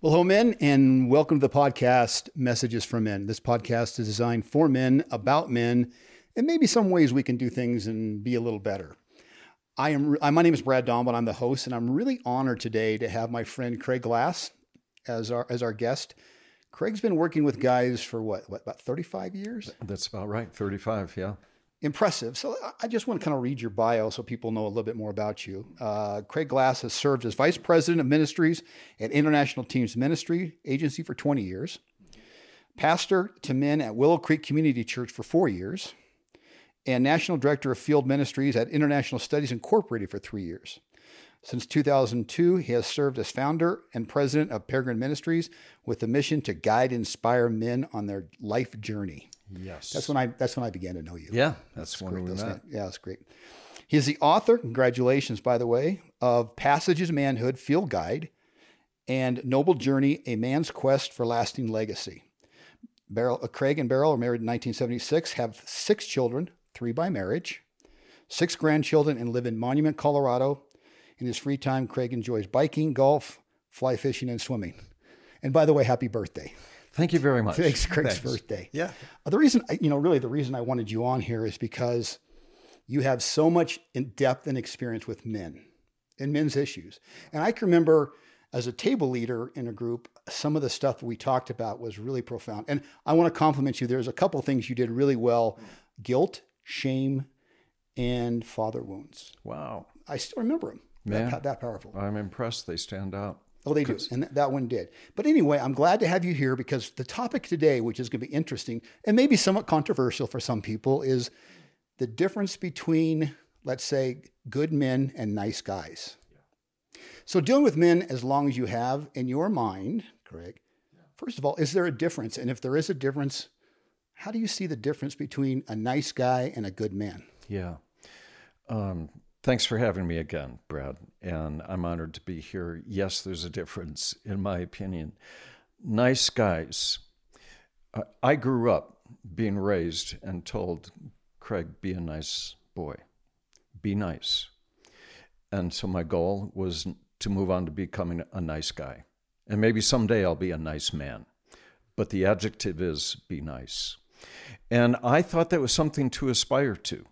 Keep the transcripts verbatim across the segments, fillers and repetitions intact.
Well, hello, men, and welcome to the podcast, Messages for Men. This podcast is designed for men, about men, and maybe some ways we can do things and be a little better. I am. My name is Brad Domblin. I'm the host, and I'm really honored today to have my friend Craig Glass as our as our guest. Craig's been working with guys for what, what about thirty-five years? That's about right, thirty-five, yeah. Impressive. So I just want to kind of read your bio so people know a little bit more about you. Uh, Craig Glass has served as Vice President of Ministries at International Teams Ministry Agency for twenty years, pastor to men at Willow Creek Community Church for four years, and National Director of Field Ministries at International Studies Incorporated for three years. Since two thousand two, he has served as founder and president of Peregrine Ministries with the mission to guide and inspire men on their life journey. Yes. That's when I that's when I began to know you. Yeah, that's, that's when great. we that's met. Fan- yeah, that's great. He is the author, congratulations, by the way, of Passages Manhood Field Guide and Noble Journey, A Man's Quest for Lasting Legacy. Beryl, uh, Craig and Beryl are married in nineteen seventy-six, have six children, three by marriage, six grandchildren, and live in Monument, Colorado. In his free time, Craig enjoys biking, golf, fly fishing, and swimming. And by the way, happy birthday. Thank you very much. Thanks, Craig's Thanks. birthday. Yeah. Uh, The reason, you know, really the reason I wanted you on here is because you have so much in depth and experience with men and men's issues. And I can remember as a table leader in a group, some of the stuff we talked about was really profound. And I want to compliment you. There's a couple of things you did really well: guilt, shame, and father wounds. Wow. I still remember them. Man, that, that powerful. I'm impressed they stand out. Oh, they do. And th- that one did. But anyway, I'm glad to have you here because the topic today, which is going to be interesting and maybe somewhat controversial for some people, is the difference between, let's say, good men and nice guys. Yeah. So dealing with men as long as you have in your mind, Craig, yeah. First of all, is there a difference? And if there is a difference, how do you see the difference between a nice guy and a good man? Yeah. Um, Thanks for having me again, Brad, and I'm honored to be here. Yes, there's a difference, in my opinion. Nice guys. I grew up being raised and told, Craig, be a nice boy. Be nice. And so my goal was to move on to becoming a nice guy. And maybe someday I'll be a nice man. But the adjective is be nice. And I thought that was something to aspire to.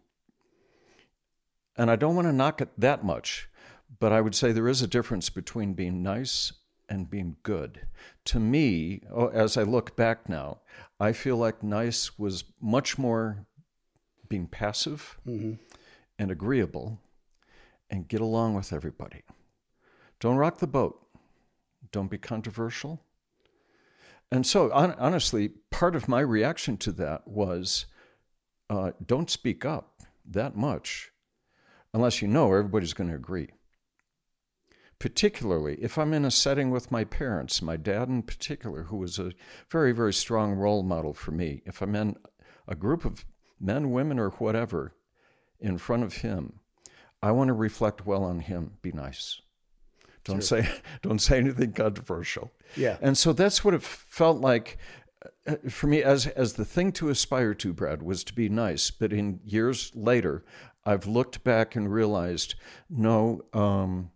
And I don't want to knock it that much, but I would say there is a difference between being nice and being good. To me, as I look back now, I feel like nice was much more being passive mm-hmm. and agreeable and get along with everybody. Don't rock the boat. Don't be controversial. And so, honestly, part of my reaction to that was uh, don't speak up that much. Unless you know everybody's going to agree. Particularly if I'm in a setting with my parents, my dad in particular, who was a very, very strong role model for me. If I'm in a group of men, women, or whatever in front of him, I want to reflect well on him. Be nice. Don't sure. say don't say anything controversial. Yeah. And so that's what it felt like for me as as the thing to aspire to, Brad, was to be nice. But in years later, I've looked back and realized, no, um,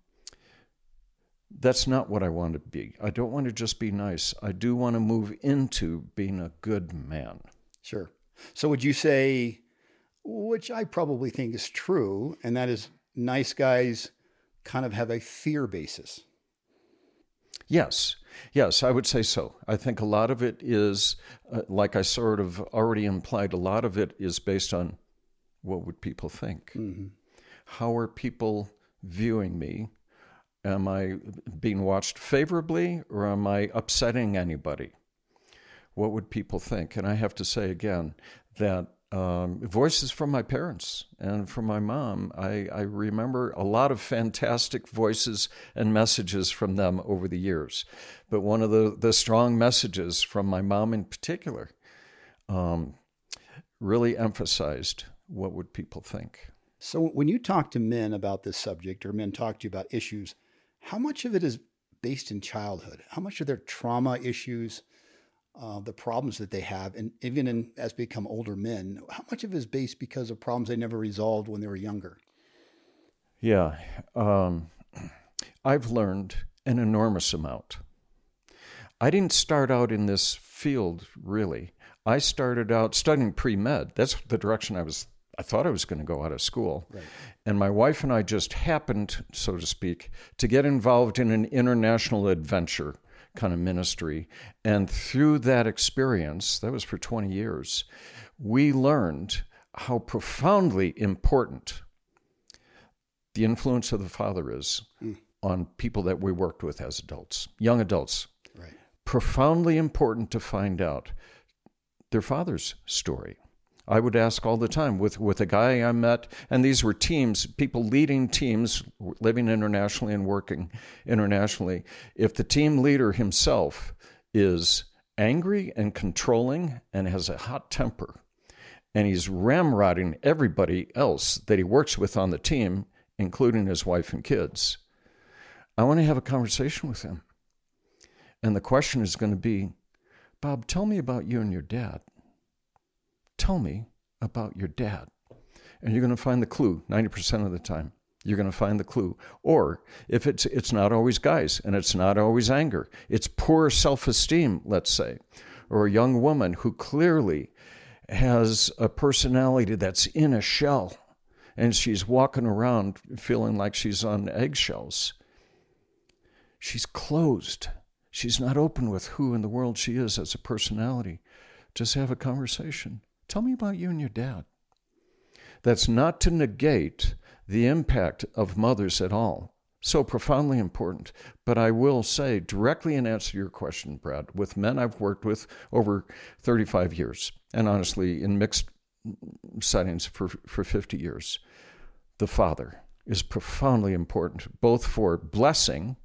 that's not what I want to be. I don't want to just be nice. I do want to move into being a good man. Sure. So would you say, which I probably think is true, and that is nice guys kind of have a fear basis? Yes. Yes, I would say so. I think a lot of it is, uh, like I sort of already implied, a lot of it is based on what would people think? Mm-hmm. How are people viewing me? Am I being watched favorably or am I upsetting anybody? What would people think? And I have to say again that um, voices from my parents and from my mom, I, I remember a lot of fantastic voices and messages from them over the years. But one of the, the strong messages from my mom in particular um, really emphasized what would people think. So when you talk to men about this subject or men talk to you about issues, how much of it is based in childhood? How much of their trauma issues, uh, the problems that they have, and even in, as become older men, how much of it is based because of problems they never resolved when they were younger? Yeah. Um, I've learned an enormous amount. I didn't start out in this field, really. I started out studying pre-med. That's the direction I was, I thought I was going to go out of school. Right. And my wife and I just happened, so to speak, to get involved in an international adventure kind of ministry. And through that experience, that was for twenty years, we learned how profoundly important the influence of the father is mm. on people that we worked with as adults, young adults. Right. Profoundly important to find out their father's story. I would ask all the time with, with a guy I met, and these were teams, people leading teams, living internationally and working internationally. If the team leader himself is angry and controlling and has a hot temper, and he's ramrodding everybody else that he works with on the team, including his wife and kids, I want to have a conversation with him. And the question is going to be, Bob, tell me about you and your dad. Tell me about your dad. And you're going to find the clue ninety percent of the time. You're going to find the clue. Or if it's it's not always guys, and it's not always anger. It's poor self-esteem, let's say. Or a young woman who clearly has a personality that's in a shell, and she's walking around feeling like she's on eggshells. She's closed. She's not open with who in the world she is as a personality. Just have a conversation. Tell me about you and your dad. That's not to negate the impact of mothers at all. So profoundly important. But I will say, directly in answer to your question, Brad, with men I've worked with over thirty-five years, and honestly, in mixed settings for, for fifty years, the father is profoundly important, both for blessing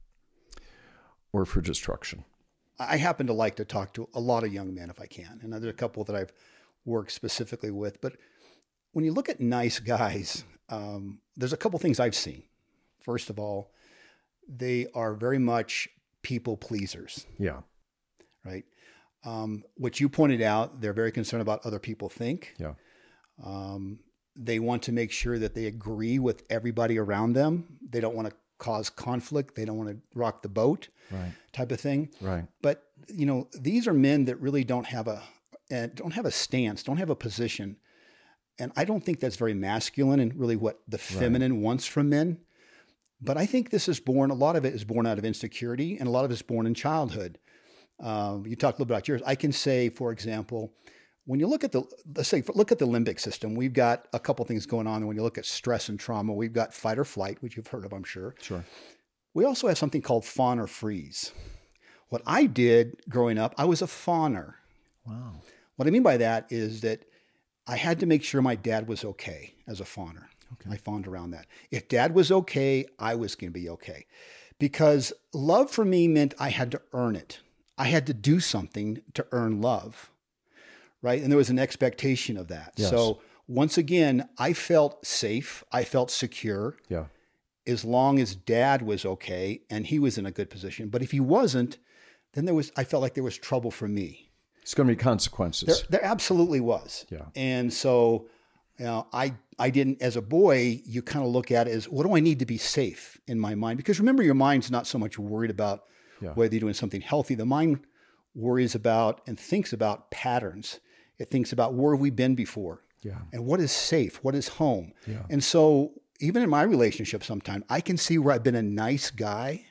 or for destruction. I happen to like to talk to a lot of young men if I can. And there's a couple that I've worked specifically with. But when you look at nice guys, um, there's a couple things I've seen. First of all, they are very much people pleasers. Yeah. Right? Um, which you pointed out, they're very concerned about other people think. Yeah. Um, they want to make sure that they agree with everybody around them. They don't want to cause conflict. They don't want to rock the boat, right, type of thing. Right. But, you know, these are men that really don't have a, uh, don't have a stance, don't have a position. And I don't think that's very masculine and really what the feminine right. wants from men. But I think this is born, a lot of it is born out of insecurity, and a lot of it is born in childhood. Um, you talked a little bit about yours. I can say, for example, when you look at the, let's say, look at the limbic system, we've got a couple things going on. And when you look at stress and trauma, we've got fight or flight, which you've heard of, I'm sure. Sure. We also have something called fawn or freeze. What I did growing up, I was a fawner. Wow. What I mean by that is that I had to make sure my dad was okay as a fawner. Okay. I fawned around that. If dad was okay, I was going to be okay. Because love for me meant I had to earn it. I had to do something to earn love. Right? And there was an expectation of that. Yes. So once again, I felt safe. I felt secure. Yeah. As long as dad was okay and he was in a good position. But if he wasn't, then there was, I felt like there was trouble for me. It's going to be consequences. There, there absolutely was. Yeah. And so, you know, I, I didn't, as a boy, you kind of look at it as, what do I need to be safe in my mind? Because remember, your mind's not so much worried about yeah. whether you're doing something healthy. The mind worries about and thinks about patterns. It thinks about where have we been before? Yeah. And what is safe? What is home? Yeah. And so even in my relationship sometimes, I can see where I've been a nice guy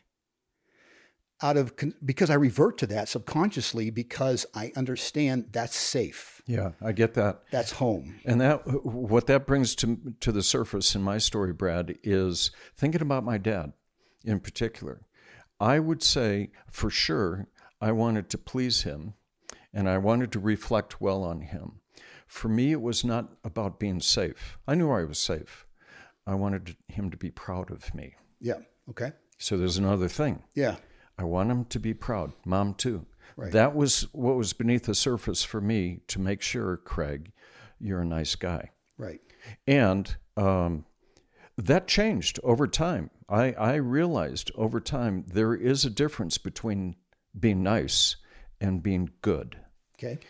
out of, because I revert to that subconsciously because I understand that's safe. Yeah, I get that. That's home. And that what that brings to to the surface in my story, Brad, is thinking about my dad in particular. I would say for sure I wanted to please him. And I wanted to reflect well on him. For me, it was not about being safe. I knew I was safe. I wanted him to be proud of me. Yeah. Okay. So there's another thing. Yeah. I want him to be proud. Mom, too. Right. That was what was beneath the surface for me to make sure, Craig, you're a nice guy. Right. And um, that changed over time. I, I realized over time there is a difference between being nice and being good. Okay.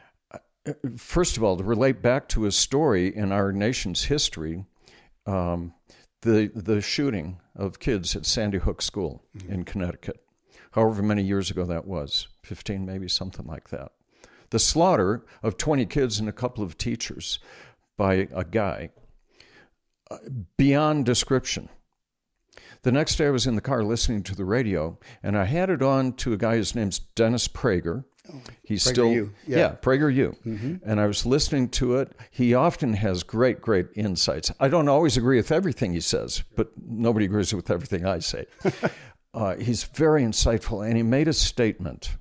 First of all, to relate back to a story in our nation's history, um, the the shooting of kids at Sandy Hook School mm-hmm. in Connecticut. however many years ago that was, fifteen maybe, something like that. The slaughter of twenty kids and a couple of teachers by a guy, uh, beyond description. The next day I was in the car listening to the radio, and I had it on to a guy, his name's Dennis Prager. Oh, He's Prager still, U. Yeah. yeah, Prager U. Mm-hmm. And I was listening to it. He often has great, great insights. I don't always agree with everything he says, but nobody agrees with everything I say. uh, he's very insightful, and he made a statement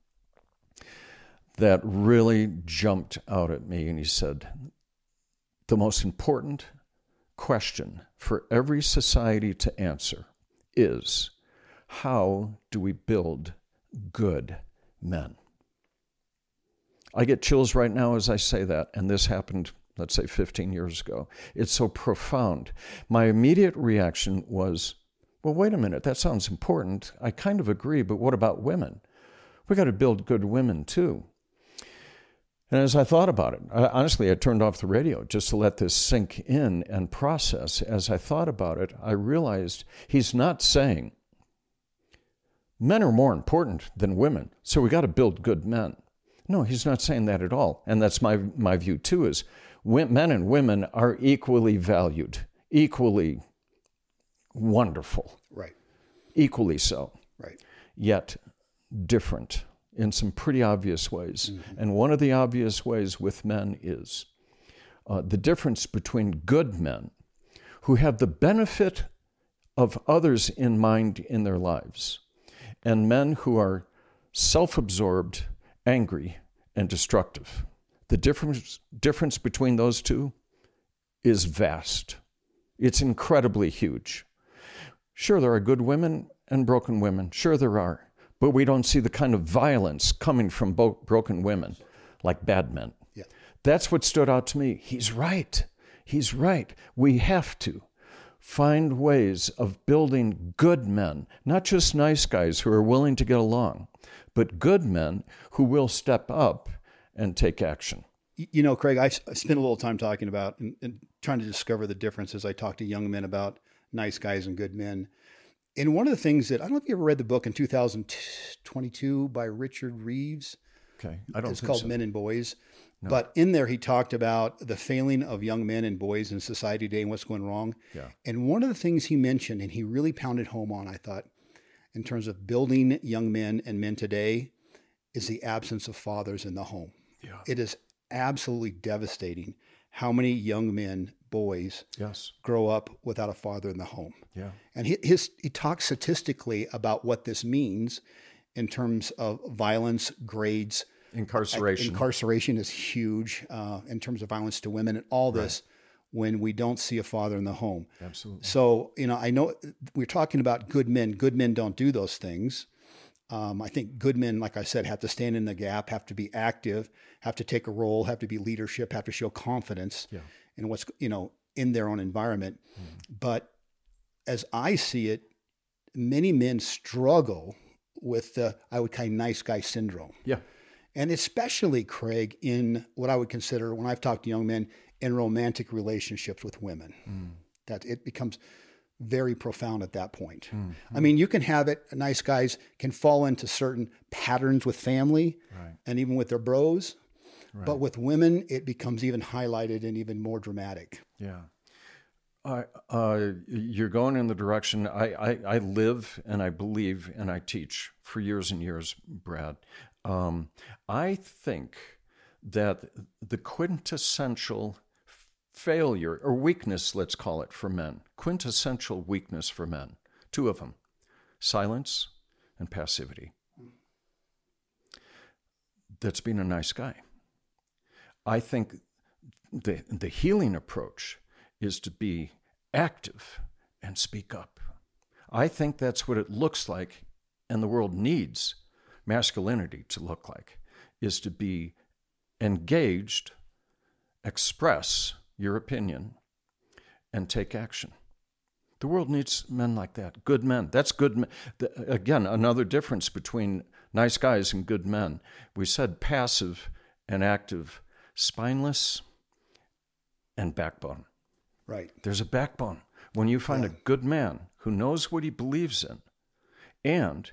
that really jumped out at me. And he said, the most important question for every society to answer is, how do we build good men? I get chills right now as I say that, and this happened, let's say, fifteen years ago. It's so profound. My immediate reaction was, well, wait a minute, that sounds important. I kind of agree, but what about women? We got to build good women too. And as I thought about it, I, honestly, I turned off the radio just to let this sink in and process. As I thought about it, I realized he's not saying men are more important than women, so we got to build good men. No, he's not saying that at all. And that's my my view too, is men and women are equally valued, equally wonderful. Right. Equally so. Right. Yet different in some pretty obvious ways. Mm-hmm. And one of the obvious ways with men is uh, the difference between good men who have the benefit of others in mind in their lives and men who are self-absorbed, angry, and destructive. The difference difference between those two is vast. It's incredibly huge. Sure, there are good women and broken women. Sure, there are. But we don't see the kind of violence coming from bo- broken women like bad men. Yeah. That's what stood out to me. He's right. He's right. We have to find ways of building good men, not just nice guys who are willing to get along, but good men who will step up and take action. You know, Craig, I, I spent a little time talking about and, and trying to discover the differences. I talk to young men about nice guys and good men. And one of the things that, I don't know if you ever read the book in two thousand twenty-two by Richard Reeves. Okay, I don't It's think called so. Men and Boys. No. But in there, he talked about the failing of young men and boys in society today and what's going wrong. Yeah. And one of the things he mentioned, and he really pounded home on, I thought, in terms of building young men and men today, is the absence of fathers in the home. Yeah. It is absolutely devastating how many young men, boys, Yes. grow up without a father in the home. Yeah. And he, his, he talks statistically about what this means in terms of violence, grades. Incarceration. Incarceration is huge uh, in terms of violence to women and all this right. when we don't see a father in the home. Absolutely. So, you know, I know we're talking about good men. Good men don't do those things. Um, I think good men, like I said, have to stand in the gap, have to be active, have to take a role, have to be leadership, have to show confidence yeah. in what's, you know, in their own environment. Mm. But as I see it, many men struggle with the, I would call nice guy syndrome. Yeah. And especially, Craig, in what I would consider, when I've talked to young men, in romantic relationships with women, mm. that it becomes very profound at that point. Mm-hmm. I mean, you can have it, nice guys can fall into certain patterns with family right. and even with their bros. Right. But with women, it becomes even highlighted and even more dramatic. Yeah. Uh, uh, you're going in the direction I, I, I live and I believe and I teach for years and years, Brad. Um, I think that the quintessential failure or weakness, let's call it, for men, quintessential weakness for men, two of them, silence and passivity. That's being a nice guy. I think the the healing approach is to be active and speak up. I think that's what it looks like, and the world needs masculinity to look like, is to be engaged, express your opinion, and take action. The world needs men like that, good men. That's good men. Again, another difference between nice guys and good men. We said passive and active, spineless and backbone. Right. There's a backbone. When you find yeah. a good man who knows what he believes in, and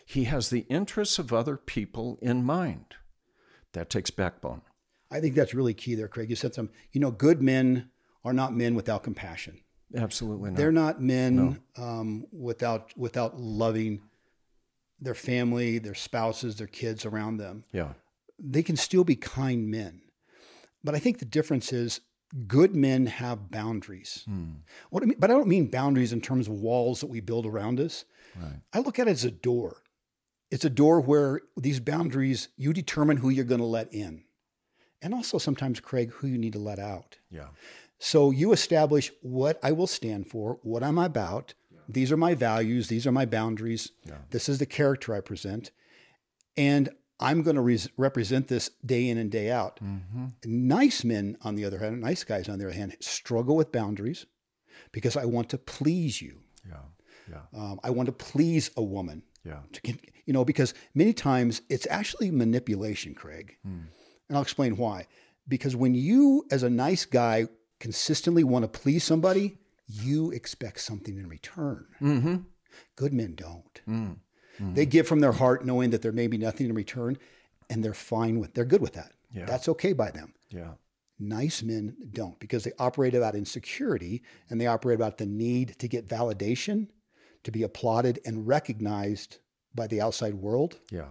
He has the interests of other people in mind. That takes backbone. I think that's really key there, Craig. You said something, you know, good men are not men without compassion. Absolutely not. They're not men no. um, without without loving their family, their spouses, their kids around them. Yeah. They can still be kind men. But I think the difference is good men have boundaries. Hmm. What I mean, but I don't mean boundaries in terms of walls that we build around us. Right. I look at it as a door. It's a door where these boundaries, you determine who you're going to let in. And also sometimes, Craig, who you need to let out. Yeah. So you establish what I will stand for, what I'm about. Yeah. These are my values. These are my boundaries. Yeah. This is the character I present. And I'm going to re- represent this day in and day out. Mm-hmm. Nice men, on the other hand, nice guys, on the other hand, struggle with boundaries because I want to please you. Yeah. Yeah. Um, I want to please a woman. Yeah. To get, you know, because many times it's actually manipulation, Craig. Mm. And I'll explain why. Because when you, as a nice guy, consistently want to please somebody, you expect something in return. Mm-hmm. Good men don't. Mm. Mm-hmm. They give from their heart knowing that there may be nothing in return, and they're fine with, they're good with that. Yeah. That's okay by them. Yeah. Nice men don't, because they operate about insecurity and they operate about the need to get validation, to be applauded and recognized by the outside world. Yeah.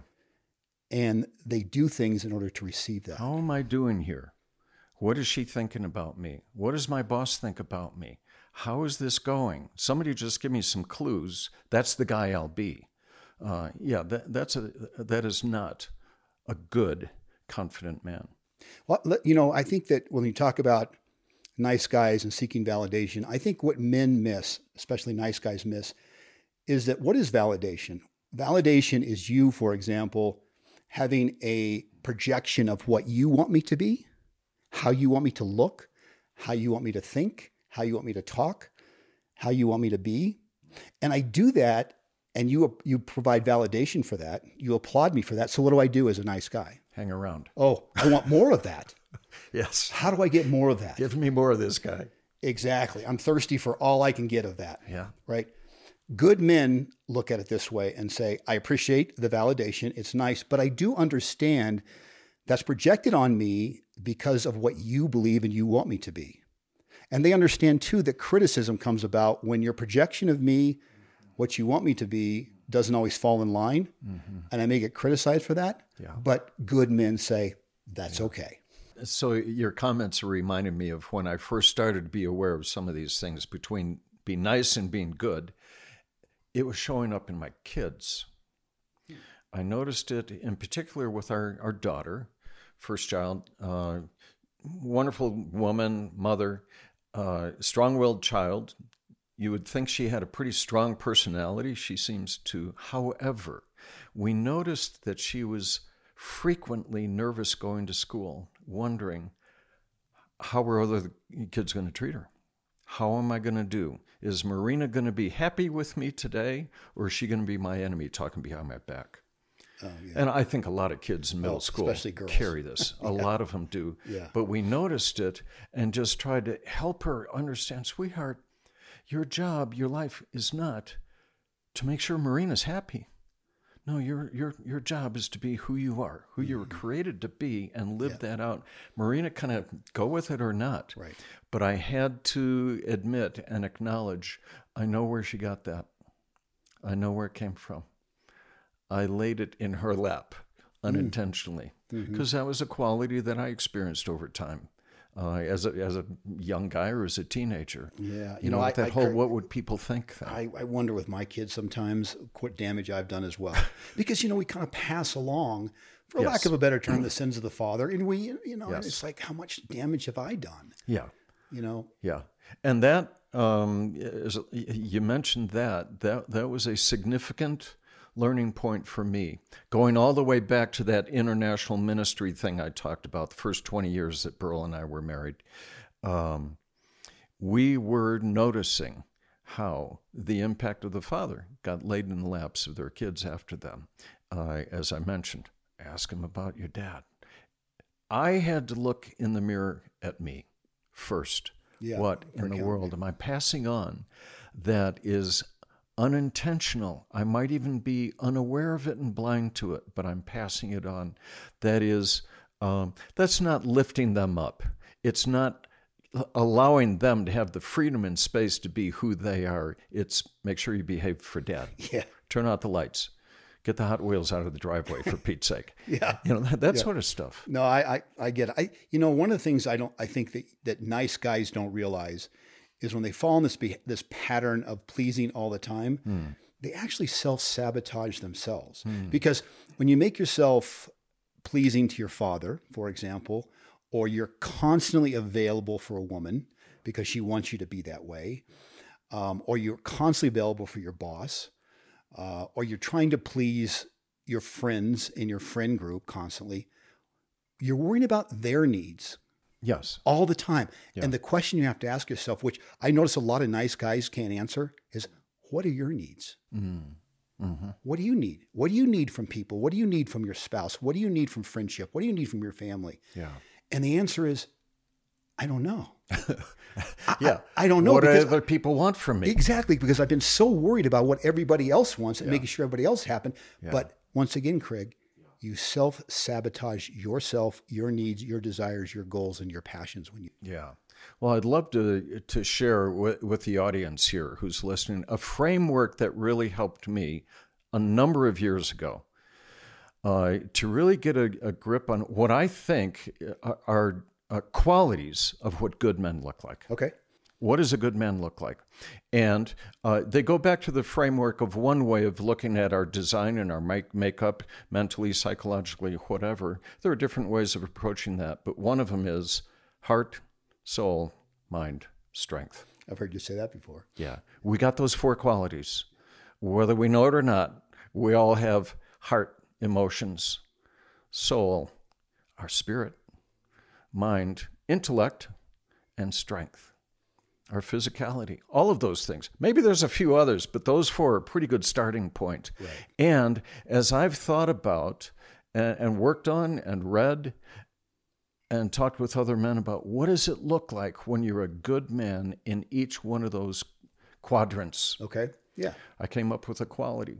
And they do things in order to receive that. How am I doing here? What is she thinking about me? What does my boss think about me? How is this going? Somebody just give me some clues. That's the guy I'll be. Uh, yeah, that, that's a that is not a good, confident man. Well, you know, I think that when you talk about nice guys and seeking validation, I think what men miss, especially nice guys miss, is that what is validation? Validation is you, for example, having a projection of what you want me to be, how you want me to look, how you want me to think, how you want me to talk, how you want me to be. And I do that, and you you provide validation for that. You applaud me for that. So what do I do as a nice guy? Hang around. Oh, I want more of that. Yes. How do I get more of that? Give me more of this guy. Exactly. I'm thirsty for all I can get of that. Yeah. Right? Good men look at it this way and say, I appreciate the validation. It's nice, but I do understand that's projected on me because of what you believe and you want me to be. And they understand too that criticism comes about when your projection of me, what you want me to be, doesn't always fall in line. Mm-hmm. And I may get criticized for that. Yeah. But good men say, that's yeah. okay. So your comments reminded me of when I first started to be aware of some of these things between being nice and being good. It was showing up in my kids. I noticed it in particular with our, our daughter, first child, uh, wonderful woman, mother, uh, strong-willed child. You would think she had a pretty strong personality. She seems to. However, we noticed that she was frequently nervous going to school, wondering, how are other kids going to treat her? How am I going to do? Is Marina going to be happy with me today, or is she going to be my enemy talking behind my back? Oh, yeah. And I think a lot of kids in middle oh, school carry this. A yeah. lot of them do. Yeah. But we noticed it and just tried to help her understand, sweetheart, your job, your life is not to make sure Marina's happy. No, your your your job is to be who you are, who mm-hmm. you were created to be, and live yeah. that out. Marina, kind of go with it or not. Right. But I had to admit and acknowledge, I know where she got that. I know where it came from. I laid it in her lap unintentionally, because mm-hmm. that was a quality that I experienced over time. Uh, as a as a young guy or as a teenager. Yeah. You, you know, know I, that I, whole, I, what would people think then? I, I wonder with my kids sometimes what damage I've done as well. Because, you know, we kind of pass along, for yes. lack of a better term, the sins of the father. And we, you know, yes. it's like, how much damage have I done? Yeah. You know? Yeah. And that, um, is, you mentioned that, that, that was a significant learning point for me, going all the way back to that international ministry thing I talked about, the first twenty years that Burl and I were married. Um, we were noticing how the impact of the father got laid in the laps of their kids after them. Uh, as I mentioned, ask them about your dad. I had to look in the mirror at me first. Yeah, what in the world am I passing on that is unintentional. I might even be unaware of it and blind to it, but I'm passing it on. That is, um, that's not lifting them up. It's not allowing them to have the freedom and space to be who they are. It's make sure you behave for Dad. Yeah. Turn out the lights. Get the Hot Wheels out of the driveway, for Pete's sake. Yeah. You know, that, that Yeah. sort of stuff. No, I, I, I get it. I, you know, one of the things I don't, I think that, that nice guys don't realize is when they fall in this, be, this pattern of pleasing all the time, Hmm. they actually self-sabotage themselves. Hmm. Because when you make yourself pleasing to your father, for example, or you're constantly available for a woman because she wants you to be that way, um, or you're constantly available for your boss, uh, or you're trying to please your friends in your friend group constantly, you're worrying about their needs. Yes. All the time. Yeah. And the question you have to ask yourself, which I notice a lot of nice guys can't answer, is what are your needs? Mm. Mm-hmm. What do you need? What do you need from people? What do you need from your spouse? What do you need from friendship? What do you need from your family? Yeah. And the answer is, I don't know. yeah. I, I don't know. What do because other people want from me? Exactly. Because I've been so worried about what everybody else wants and Yeah. making sure everybody else happen. Yeah. But once again, Craig, you self-sabotage yourself, your needs, your desires, your goals, and your passions when you. Yeah. Well, I'd love to to share with, with the audience here who's listening a framework that really helped me a number of years ago uh, to really get a, a grip on what I think are, are uh, qualities of what good men look like. Okay. What does a good man look like? And uh, they go back to the framework of one way of looking at our design and our make, makeup, mentally, psychologically, whatever. There are different ways of approaching that, but one of them is heart, soul, mind, strength. I've heard you say that before. Yeah. We got those four qualities. Whether we know it or not, we all have heart, emotions, soul, our spirit, mind, intellect, and strength. Our physicality, all of those things. Maybe there's a few others, but those four are a pretty good starting point. Right. And as I've thought about and, and worked on and read and talked with other men about what does it look like when you're a good man in each one of those quadrants, Okay. Yeah. I came up with a quality.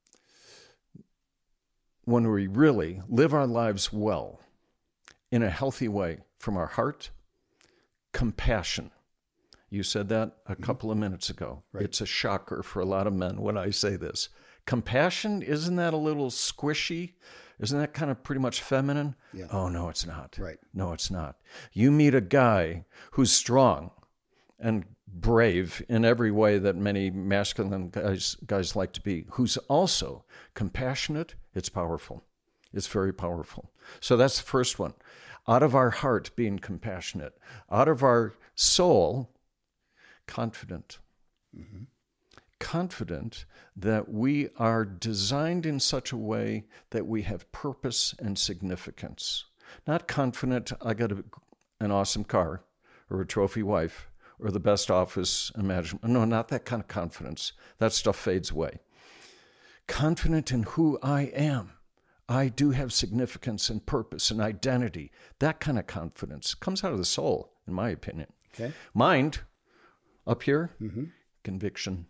When we really live our lives well, in a healthy way, from our heart, compassion. You said that a couple of minutes ago. Right. It's a shocker for a lot of men when I say this. Compassion, isn't that a little squishy? Isn't that kind of pretty much feminine? Yeah. Oh, no, it's not. Right. No, it's not. You meet a guy who's strong and brave in every way that many masculine guys, guys like to be, who's also compassionate. It's powerful. It's very powerful. So that's the first one. Out of our heart, being compassionate. Out of our soul, confident. Mm-hmm. Confident that we are designed in such a way that we have purpose and significance. Not confident, I got a, an awesome car or a trophy wife or the best office imaginable. No, not that kind of confidence. That stuff fades away. Confident in who I am. I do have significance and purpose and identity. That kind of confidence comes out of the soul, in my opinion. Okay. Mind, up here, mm-hmm. Conviction.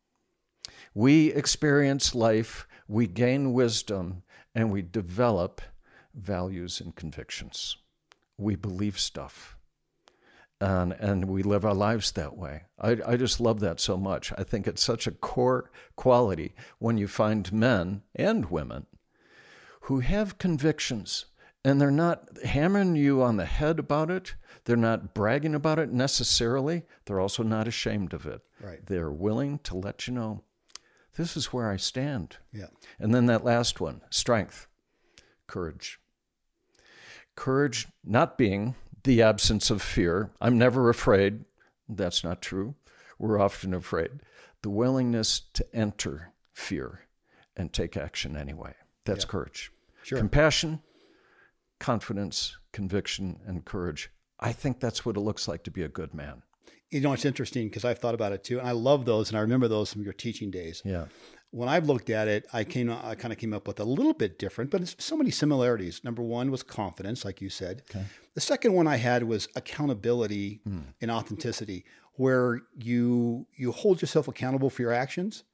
We experience life, we gain wisdom, and we develop values and convictions. We believe stuff, and and we live our lives that way. I, I just love that so much. I think it's such a core quality when you find men and women who have convictions, and they're not hammering you on the head about it. They're not bragging about it necessarily. They're also not ashamed of it. Right. They're willing to let you know, this is where I stand. Yeah. And then that last one, strength, courage. Courage not being the absence of fear. I'm never afraid. That's not true. We're often afraid. The willingness to enter fear and take action anyway. That's Yeah. courage. Sure. Compassion, confidence, conviction, and courage. I think that's what it looks like to be a good man. You know, it's interesting because I've thought about it too, and I love those, and I remember those from your teaching days. Yeah. When I've looked at it, I came, I kind of came up with a little bit different, but it's so many similarities. Number one was confidence, like you said. Okay. The second one I had was accountability mm. and authenticity, where you you hold yourself accountable for your actions,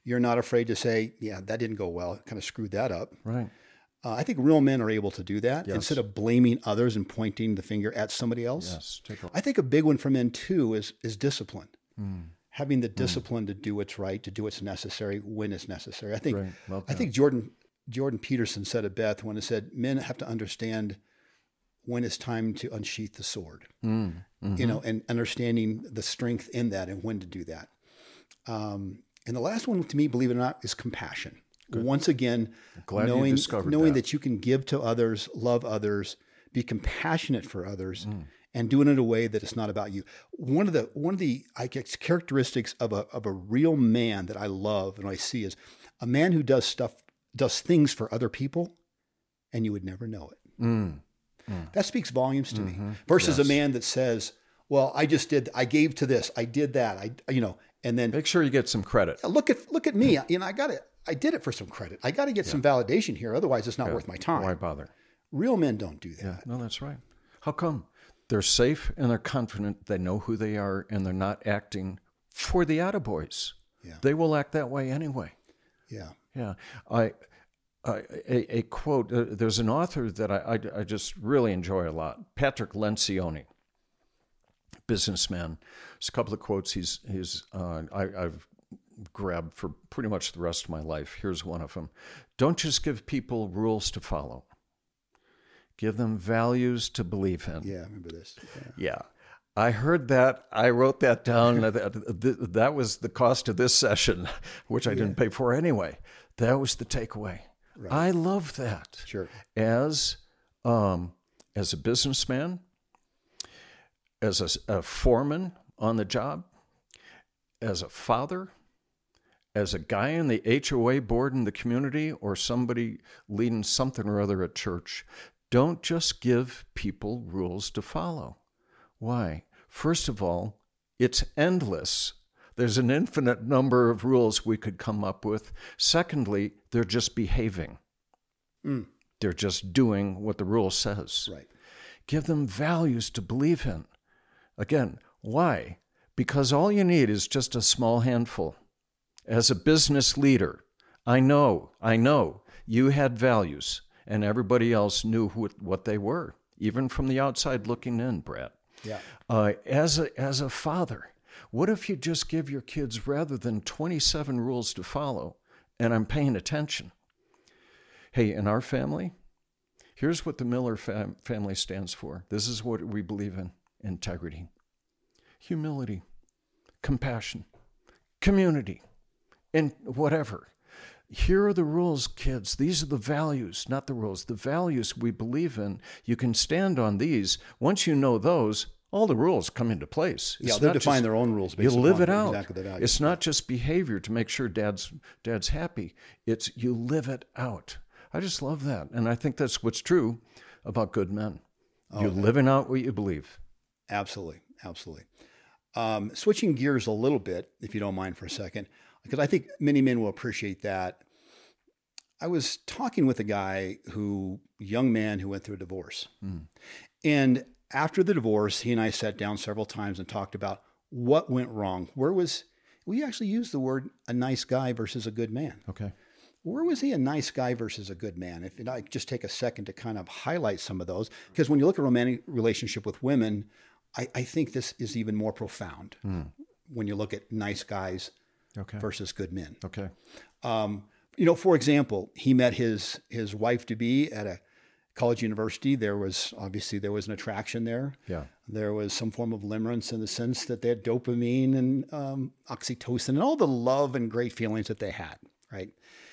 You're not afraid to say, yeah, that didn't go well. Kind of screwed that up. Right. Uh, I think real men are able to do that Yes. instead of blaming others and pointing the finger at somebody else. Yes. Take a, I think a big one for men too is is discipline. mm, Having the discipline to do what's right, to do what's necessary when it's necessary. I think right. Well I done. think Jordan Jordan Peterson said it best when it said men have to understand when it's time to unsheath the sword. Mm, mhm. You know, and understanding the strength in that and when to do that. Um, and the last one to me, believe it or not, is compassion. Good. Once again, Glad you knowing discovered knowing that. that you can give to others, love others, be compassionate for others, Mm. and do it in a way that it's not about you. One of the one of the I guess characteristics of a of a real man that I love and I see is a man who does stuff does things for other people, and you would never know it. Mm. Mm. That speaks volumes to me. Mhm. Versus Yes. a man that says, "Well, I just did. I gave to this. I did that. I, you know." And then Make sure you get some credit. look at look at me. You know, I got it. I did it for some credit. I got to get some validation here. Otherwise, it's not Yeah. worth my time. Why bother? Real men don't do that. Yeah. No, that's right. How come? They're safe and they're confident. They know who they are and they're not acting for the attaboys. Yeah. They will act that way anyway. Yeah. Yeah. I, I a, a quote, uh, there's an author that I, I, I just really enjoy a lot, Patrick Lencioni, businessman. There's a couple of quotes he's, he's uh, I, I've grabbed for pretty much the rest of my life. Here's one of them. Don't just give people rules to follow. Give them values to believe in. Yeah. I remember this. Yeah. Yeah. I heard that. I wrote that down. that, that was the cost of this session, which I didn't pay for anyway. That was the takeaway. Right. I love that. Sure. As um, as a businessman, as a, a foreman on the job, as a father, as a guy in the H O A board in the community, or somebody leading something or other at church, don't just give people rules to follow. Why? First of all, it's endless. There's an infinite number of rules we could come up with. Secondly, they're just behaving. Mm. They're just doing what the rule says. Right. Give them values to believe in. Again, why? Because all you need is just a small handful. As a business leader, I know, I know you had values and everybody else knew what, what they were, even from the outside looking in, Brad. Yeah. Uh, as a, as a father, what if you just give your kids, rather than twenty-seven rules to follow, and I'm paying attention? Hey, in our family, here's what the Miller fam- family stands for. This is what we believe in: integrity, humility, compassion, community, and whatever. Here are the rules, kids. These are the values, not the rules. The values we believe in. You can stand on these. Once you know those, all the rules come into place. Yeah. It's They not define just- their own rules. you Based live upon it out. Exactly the values. It's not just behavior to make sure dad's dad's happy. It's you live it out. I just love that. And I think that's what's true about good men. You're living out what you believe. Absolutely. Absolutely. Um, switching gears a little bit, if you don't mind for a second, because I think many men will appreciate that. I was talking with a guy who, young man who went through a divorce. Mm. And after the divorce, he and I sat down several times and talked about what went wrong. Where was, we actually used the word a nice guy versus a good man. Okay. Where was he a nice guy versus a good man? If and I just take a second to kind of highlight some of those, because when you look at romantic relationship with women, I, I think this is even more profound Mm. when you look at nice guys Okay. versus good men. Okay. Um, you know, for example, he met his his wife to be at a college university. There was obviously there was an attraction there. Yeah. There was some form of limerence in the sense that they had dopamine and um, oxytocin and all the love and great feelings that they had, right?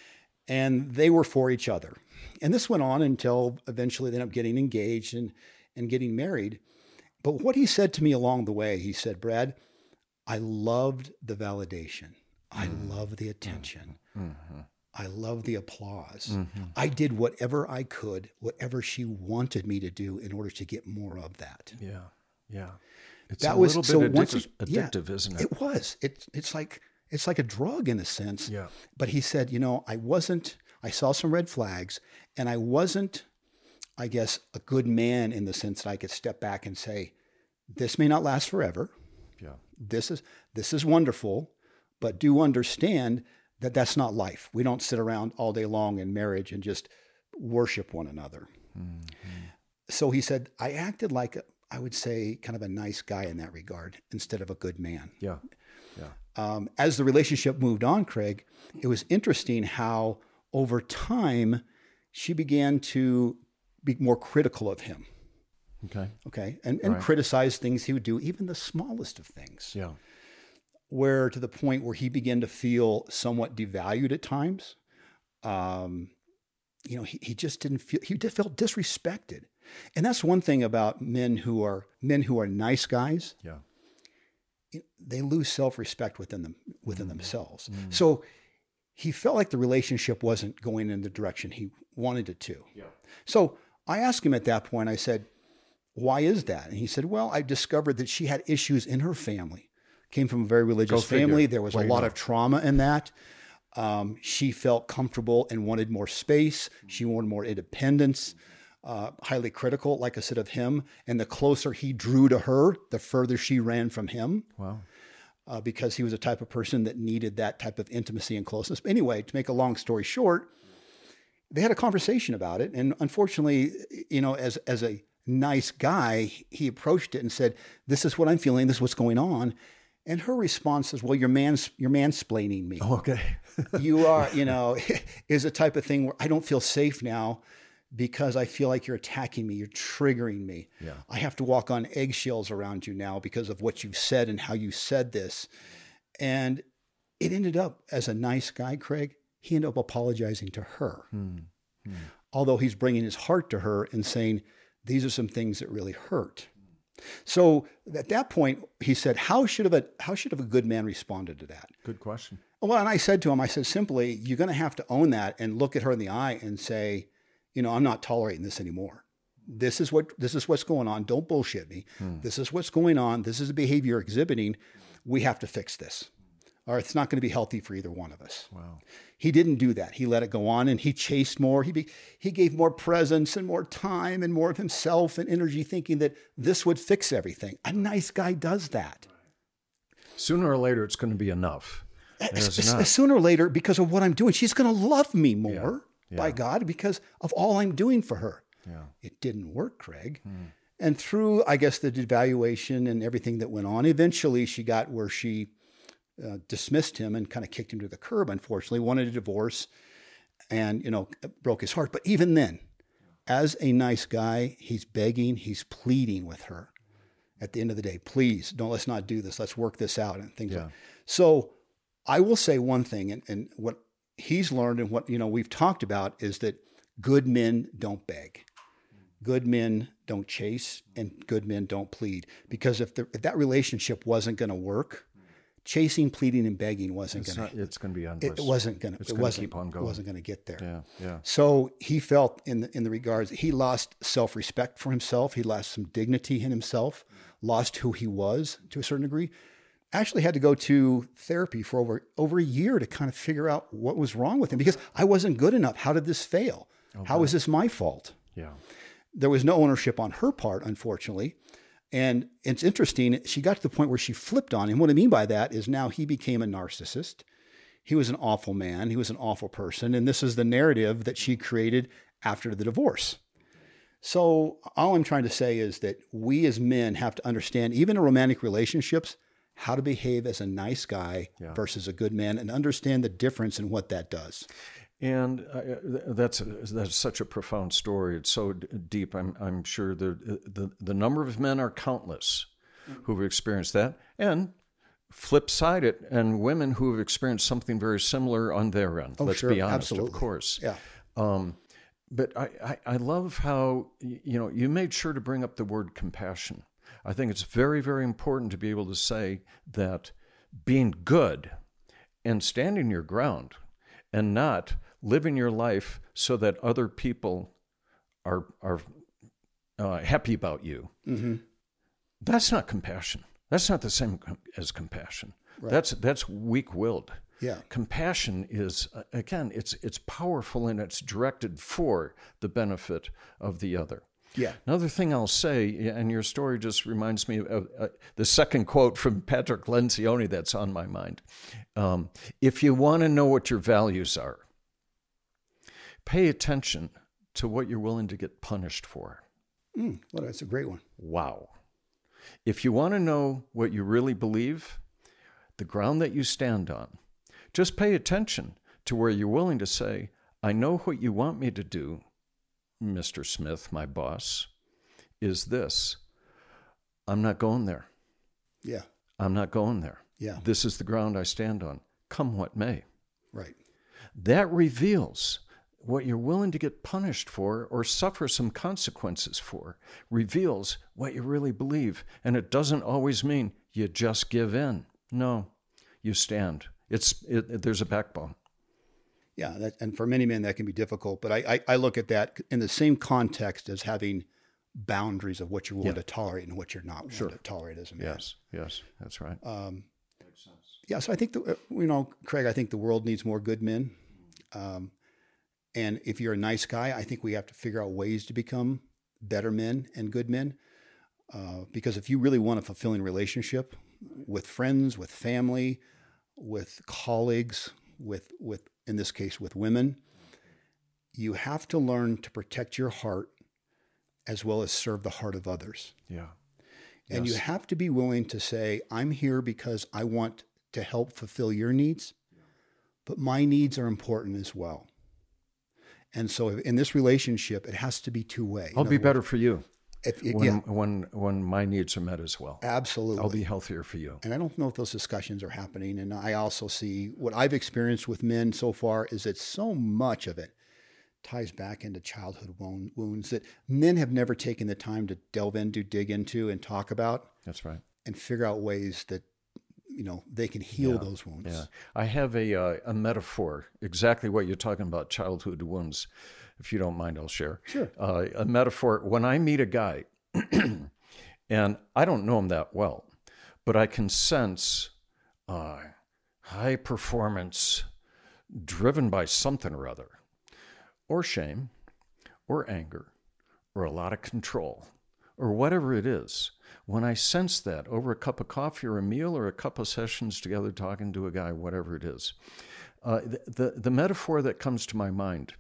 And they were for each other. And this went on until eventually they ended up getting engaged and, and getting married. But what he said to me along the way, he said, Brad, I loved the validation. I mm. love the attention. Mm-hmm. I love the applause. Mm-hmm. I did whatever I could, whatever she wanted me to do in order to get more of that. Yeah. Yeah. It's that a was little bit so once addictive, he- yeah, addictive isn't it? It was. It, it's like it's like a drug in a sense. Yeah. But he said, you know, I wasn't. I saw some red flags, and I wasn't, I guess, a good man in the sense that I could step back and say, this may not last forever. Yeah. This is this is wonderful, but do understand that that's not life. We don't sit around all day long in marriage and just worship one another. Mm-hmm. So he said, I acted like, a, I would say, kind of a nice guy in that regard instead of a good man. Yeah, yeah. Um, as the relationship moved on, Craig, it was interesting how over time she began to be more critical of him. Okay. Okay. And, and right. criticize things he would do, even the smallest of things. Yeah. Where to the point where he began to feel somewhat devalued at times. Um, you know, he, he just didn't feel, he just felt disrespected. And that's one thing about men who are men who are nice guys. Yeah. They lose self-respect within them, within mm. themselves. Mm. So he felt like the relationship wasn't going in the direction he wanted it to. Yeah. So I asked him at that point, I said, why is that? And he said, well, I discovered that she had issues in her family. Came from a very religious family. There was a lot of trauma in that. Um, she felt comfortable and wanted more space. She wanted more independence, uh, highly critical, like I said, of him. And the closer he drew to her, the further she ran from him. Wow. Uh, because he was a type of person that needed that type of intimacy and closeness. But anyway, to make a long story short, they had a conversation about it. And unfortunately, you know, as, as a nice guy, he approached it and said, this is what I'm feeling. This is what's going on. And her response is, well, you're mans, you're mansplaining me. Oh, okay. You are, you know, is a type of thing where I don't feel safe now because I feel like you're attacking me. You're triggering me. Yeah. I have to walk on eggshells around you now because of what you've said and how you said this. And it ended up, as a nice guy, Craig, he ended up apologizing to her. Hmm. Hmm. Although he's bringing his heart to her and saying, these are some things that really hurt. So at that point, he said, how should have a, how should have a good man responded to that? Good question. Well, and I said to him, I said, simply, you're going to have to own that and look at her in the eye and say, you know, I'm not tolerating this anymore. This is what, this is what's going on. Don't bullshit me. Hmm. This is what's going on. This is the behavior you're exhibiting. We have to fix this, or it's not going to be healthy for either one of us. Wow. He didn't do that. He let it go on and he chased more. He, be, he gave more presence and more time and more of himself and energy, thinking that this would fix everything. A nice guy does that. Sooner or later, it's going to be enough. S- sooner or later, because of what I'm doing, she's going to love me more, yeah. Yeah. by God, because of all I'm doing for her. Yeah. It didn't work, Craig. Hmm. And through, I guess, the devaluation and everything that went on, eventually she got where she uh, dismissed him and kind of kicked him to the curb, unfortunately, wanted a divorce and, you know, broke his heart. But even then, as a nice guy, he's begging, he's pleading with her at the end of the day, please, don't, let's not do this. Let's work this out and things yeah. like that. So I will say one thing, and, and what he's learned and what, you know, we've talked about is that good men don't beg. Good men don't chase, and good men don't plead. Because if, the, if that relationship wasn't going to work, chasing, pleading, and begging wasn't going to. It's going to be endless. It wasn't going to. It's it going wasn't, to keep on going. It wasn't going to get there. Yeah, yeah. So he felt in the, in the regards he lost self-respect for himself. He lost some dignity in himself. Lost who he was to a certain degree. Actually had to go to therapy for over over a year to kind of figure out what was wrong with him, because I wasn't good enough. How did this fail? Okay. How is this my fault? Yeah. There was no ownership on her part, unfortunately. And it's interesting. She got to the point where she flipped on him. What I mean by that is now he became a narcissist. He was an awful man. He was an awful person. And this is the narrative that she created after the divorce. So all I'm trying to say is that we as men have to understand, even in romantic relationships, how to behave as a nice guy yeah. versus a good man, and understand the difference in what that does. And uh, that's that's such a profound story. It's so d- deep. I'm I'm sure the, the the number of men are countless who've experienced that, and flip side it, and women who have experienced something very similar on their end. Oh, Let's sure. be honest, Absolutely. of course. Yeah. Um, but I, I I love how you know you made sure to bring up the word compassion. I think it's very very important to be able to say that being good and standing your ground, and not living your life so that other people are are uh, happy about you. Mm-hmm. That's not compassion. That's not the same as compassion. Right. That's that's weak-willed. Yeah. Compassion is, again, it's it's powerful and it's directed for the benefit of the other. Yeah. Another thing I'll say, and your story just reminds me of uh, the second quote from Patrick Lencioni that's on my mind. Um, if you want to know what your values are, pay attention to what you're willing to get punished for. Mm, well, that's a great one. Wow. If you want to know what you really believe, the ground that you stand on, just pay attention to where you're willing to say, I know what you want me to do, Mister Smith, my boss, is this. I'm not going there. Yeah. I'm not going there. Yeah. This is the ground I stand on, come what may. Right. That reveals what you're willing to get punished for or suffer some consequences for, reveals what you really believe. And it doesn't always mean you just give in. No, you stand. It's it, there's a backbone. Yeah, that, and for many men that can be difficult. But I, I, I look at that in the same context as having boundaries of what you're willing Yeah. to tolerate and what you're not willing Sure. to tolerate as a man. Yes, yes, that's right. Um, yeah, so I think, the, you know, Craig, I think the world needs more good men. Um, and if you're a nice guy, I think we have to figure out ways to become better men and good men. Uh, because if you really want a fulfilling relationship with friends, with family, with colleagues, with, with in this case, with women, you have to learn to protect your heart as well as serve the heart of others. Yeah. And Yes. you have to be willing to say, I'm here because I want to help fulfill your needs, but my needs are important as well. And so in this relationship, it has to be two-way. I'll In be other better words, for you if, if, when, yeah, when, when my needs are met as well. absolutely. I'll be healthier for you. And I don't know if those discussions are happening. And I also see what I've experienced with men so far is that so much of it ties back into childhood wound, wounds that men have never taken the time to delve into, dig into, and talk about, That's right. and figure out ways that, you know, they can heal Yeah, those wounds. Yeah. I have a, uh, a metaphor, exactly what you're talking about, childhood wounds. If you don't mind, I'll share. Sure. Uh, a metaphor, when I meet a guy, and I don't know him that well, but I can sense uh, high performance driven by something or other, or shame, or anger, or a lot of control, or whatever it is. When I sense that over a cup of coffee or a meal or a couple of sessions together talking to a guy, whatever it is, uh, the, the, the metaphor that comes to my mind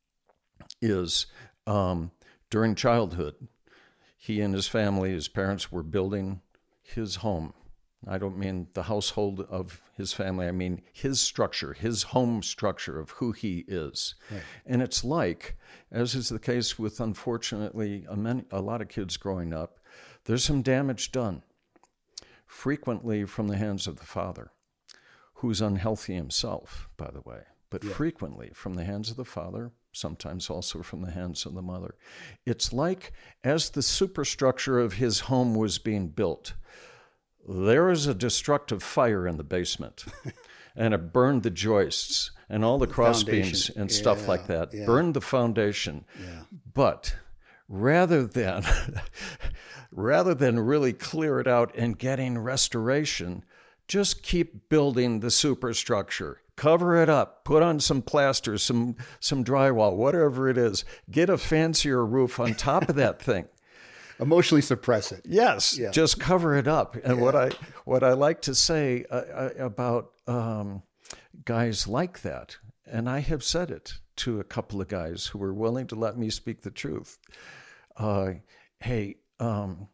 is um, during childhood, he and his family, his parents were building his home. I don't mean the household of his family. I mean his structure, his home structure of who he is. Right. And it's like, as is the case with, unfortunately, a, many, a lot of kids growing up, there's some damage done, frequently from the hands of the father, who's unhealthy himself, by the way, but Yeah. frequently from the hands of the father, sometimes also from the hands of the mother. It's like as the superstructure of his home was being built, there was a destructive fire in the basement, and it burned the joists and all the cross beams Foundation. and stuff Yeah, like that, yeah. burned the foundation. Yeah. But rather than rather than really clear it out and getting restoration, just keep building the superstructure. Cover it up, put on some plaster, some some drywall, whatever it is. Get a fancier roof on top of that thing. Emotionally suppress it. Yes, Yeah. just cover it up. And Yeah. what I what I like to say uh, uh, about um, guys like that, and I have said it to a couple of guys who were willing to let me speak the truth. Uh, hey, um,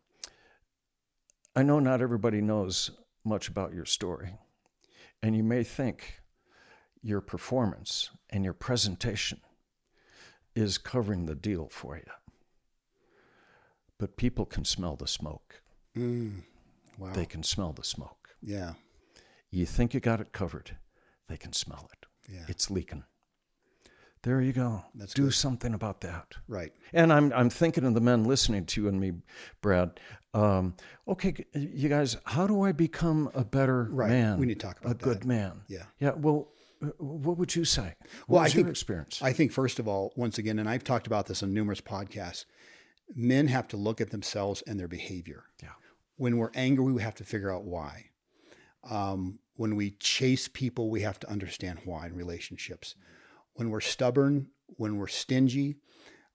I know not everybody knows much about your story, and you may think your performance and your presentation is covering the deal for you. But people can smell the smoke. Mm. Wow. They can smell the smoke. Yeah. You think you got it covered, they can smell it. Yeah. It's leaking. There you go. That's Do good. something about that. Right. And I'm I'm thinking of the men listening to you and me, Brad. Um, okay, you guys, how do I become a better Right. man? We need to talk about a good that. man. Yeah. Yeah. Well, uh, what would you say? What Well, was I your think experience? I think first of all, once again, and I've talked about this on numerous podcasts, men have to look at themselves and their behavior. Yeah. When we're angry, we have to figure out why. Um, when we chase people, we have to understand why in relationships. When we're stubborn, when we're stingy,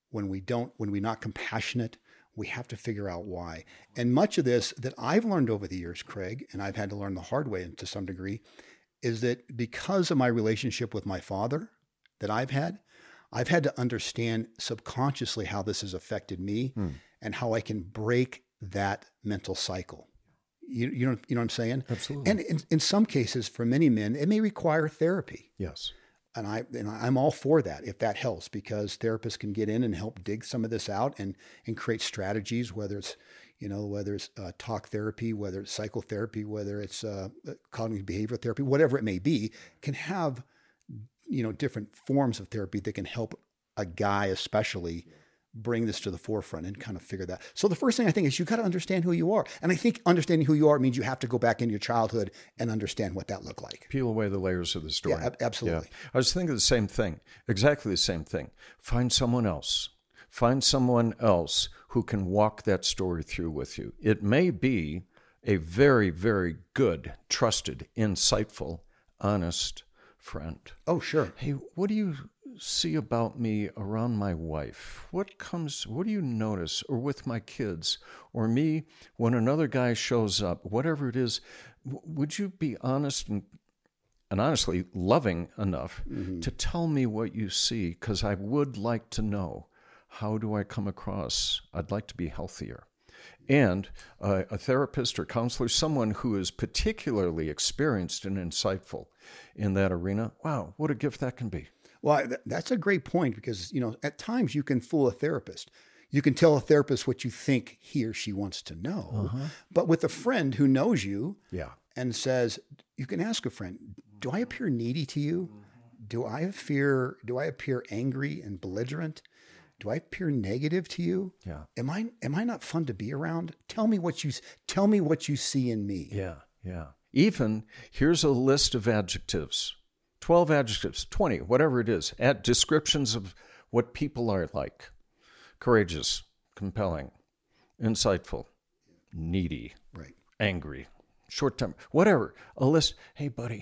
when we don't, when we're not compassionate, we have to figure out why. And much of this that I've learned over the years, Craig, and I've had to learn the hard way to some degree, is that because of my relationship with my father that I've had, I've had to understand subconsciously how this has affected me hmm. and how I can break that mental cycle. You, you know, you know what I'm saying? Absolutely. And in, in some cases, for many men, it may require therapy. Yes. And I and I'm all for that if that helps, because therapists can get in and help dig some of this out and and create strategies, whether it's you know whether it's uh, talk therapy, whether it's psychotherapy, whether it's uh, cognitive behavioral therapy, whatever it may be, can have you know different forms of therapy that can help a guy especially bring this to the forefront and kind of figure that. So the first thing I think is you got to understand who you are. And I think understanding who you are means you have to go back into your childhood and understand what that looked like. Peel away the layers of the story. Yeah, absolutely. Yeah. I was thinking the same thing, exactly the same thing. Find someone else. Find someone else who can walk that story through with you. It may be a very, very good, trusted, insightful, honest friend. Oh, sure. Hey, what do you see about me around my wife? What comes, what do you notice? Or with my kids? Or me, when another guy shows up, whatever it is, w- would you be honest and, and honestly loving enough mm-hmm. to tell me what you see? Because I would like to know, how do I come across? I'd like to be healthier. And uh, a therapist or counselor, someone who is particularly experienced and insightful in that arena, wow, what a gift that can be. Well, that's a great point, because, you know, at times you can fool a therapist. You can tell a therapist what you think he or she wants to know. Uh-huh. But with a friend who knows you yeah. and says, you can ask a friend, do I appear needy to you? Do I appear, do I appear angry and belligerent? Do I appear negative to you? Yeah. Am I, am I not fun to be around? Tell me what you, tell me what you see in me. Yeah. Yeah. Even here's a list of adjectives. twelve adjectives, twenty, whatever it is, add descriptions of what people are like. Courageous, compelling, insightful, needy, right, angry, short-tempered, whatever. A list. Hey, buddy,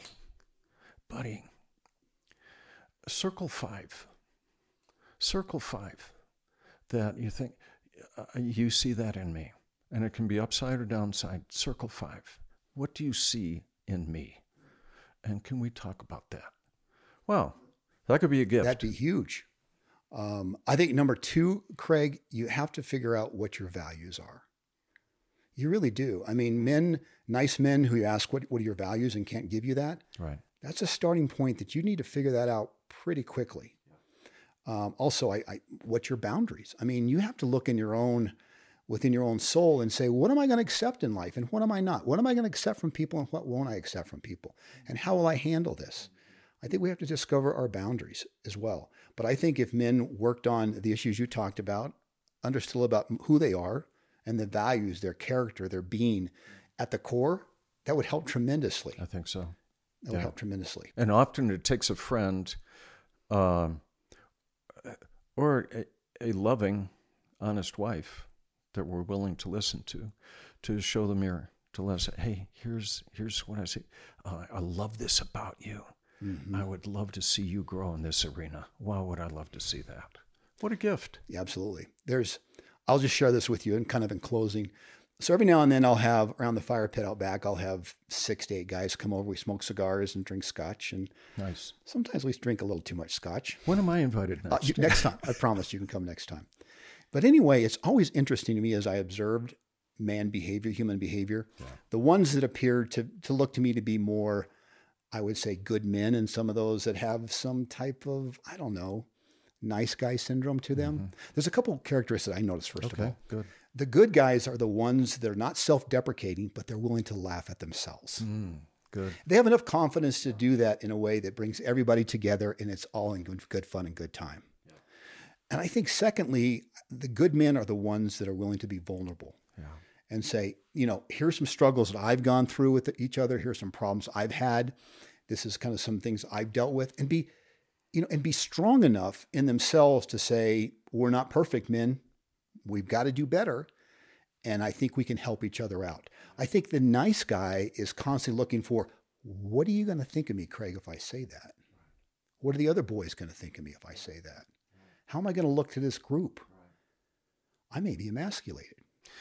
buddy, circle five. Circle five that you think, uh, you see that in me. And it can be upside or downside. Circle five. What do you see in me? And can we talk about that? Wow, that could be a gift. That'd be huge. Um, I think number two, Craig, you have to figure out what your values are. You really do. I mean, men, nice men who you ask, what, what are your values, and can't give you that? Right. That's a starting point that you need to figure that out pretty quickly. Um, also, I, I, what's your boundaries? I mean, you have to look in your own, within your own soul and say, what am I going to accept in life and what am I not? What am I going to accept from people and what won't I accept from people? And how will I handle this? I think we have to discover our boundaries as well. But I think if men worked on the issues you talked about, understood about who they are and the values, their character, their being at the core, that would help tremendously. I think so. That would yeah. help tremendously. And often it takes a friend uh, or a, a loving, honest wife that we're willing to listen to, to show the mirror, to let us say, hey, here's here's what I see. Uh, I love this about you. Mm-hmm. I would love to see you grow in this arena. Wow, would I love to see that. What a gift. Yeah, absolutely. There's, I'll just share this with you and kind of in closing. So every now and then I'll have, around the fire pit out back, I'll have six to eight guys come over. We smoke cigars and drink scotch. And nice. Sometimes we drink a little too much scotch. When am I invited next? Uh, you, next time. I promise you can come next time. But anyway, it's always interesting to me as I observed man behavior, human behavior, yeah. the ones that appear to, to look to me to be more, I would say, good men, and some of those that have some type of, I don't know, nice guy syndrome to them. Mm-hmm. There's a couple characteristics I noticed, first okay, of all. Good. The good guys are the ones that are not self-deprecating, but they're willing to laugh at themselves. Mm, good. They have enough confidence to do that in a way that brings everybody together, and it's all in good, good fun and good time. Yeah. And I think, secondly, the good men are the ones that are willing to be vulnerable. Yeah. And say, you know, here's some struggles that I've gone through with each other. Here's some problems I've had. This is kind of some things I've dealt with, and be, you know, and be strong enough in themselves to say, we're not perfect men. We've got to do better. And I think we can help each other out. I think the nice guy is constantly looking for, what are you going to think of me, Craig, if I say that? What are the other boys going to think of me if I say that? how am I going to look to this group? I may be emasculated.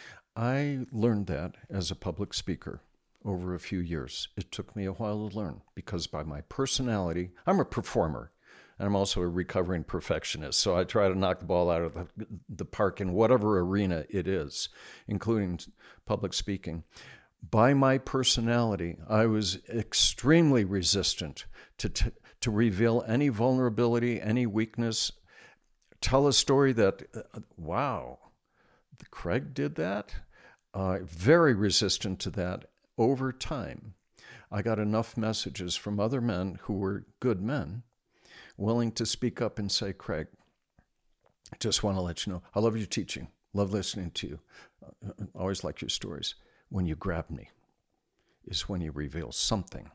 I learned that as a public speaker over a few years. It took me a while to learn because by my personality, I'm a performer. And I'm also a recovering perfectionist. So I try to knock the ball out of the, the park in whatever arena it is, including public speaking. By my personality, I was extremely resistant to, to, to reveal any vulnerability, any weakness, tell a story that, uh, wow, Craig did that? Uh, very resistant to that. Over time, I got enough messages from other men who were good men, willing to speak up and say, Craig, I just want to let you know, I love your teaching, love listening to you, uh, always like your stories. When you grab me is when you reveal something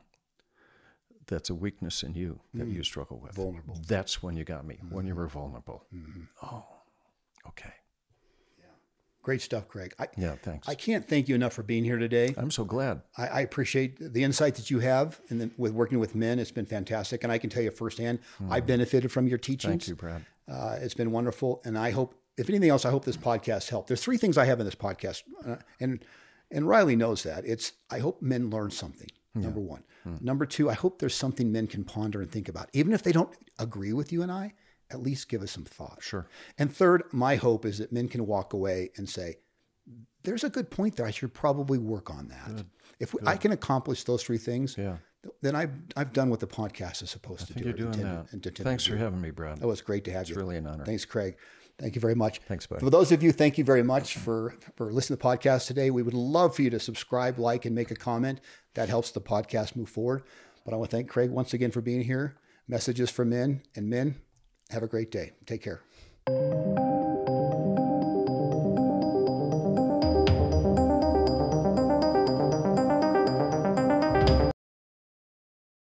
that's a weakness in you that mm. you struggle with. Vulnerable. That's when you got me, mm-hmm. when you were vulnerable. Mm-hmm. Oh, okay. Yeah. Great stuff, Craig. I, yeah, thanks. I can't thank you enough for being here today. I'm so glad. I, I appreciate the insight that you have and the, with working with men. It's been fantastic. And I can tell you firsthand, mm. I benefited from your teachings. Thank you, Brad. Uh, it's been wonderful. And I hope, if anything else, I hope this podcast helped. There's three things I have in this podcast. Uh, and And Riley knows that. It's, I hope men learn something, yeah. number one. Hmm. Number two, I hope there's something men can ponder and think about. Even if they don't agree with you and I, at least give us some thought. Sure. And third, my hope is that men can walk away and say, there's a good point there. I should probably work on that. Good. If we, I can accomplish those three things, yeah. then I've, I've done what the podcast is supposed I to think do. You're doing intended, that. Intended Thanks for do. having me, Brad. Oh, it's great to have it's you. It's really an honor. Thanks, Craig. Thank you very much. Thanks, buddy. For those of you, thank you very much for, for listening to the podcast today. We would love for you to subscribe, like, and make a comment. That helps the podcast move forward. But I want to thank Craig once again for being here. Messages for men and men. Have a great day. Take care.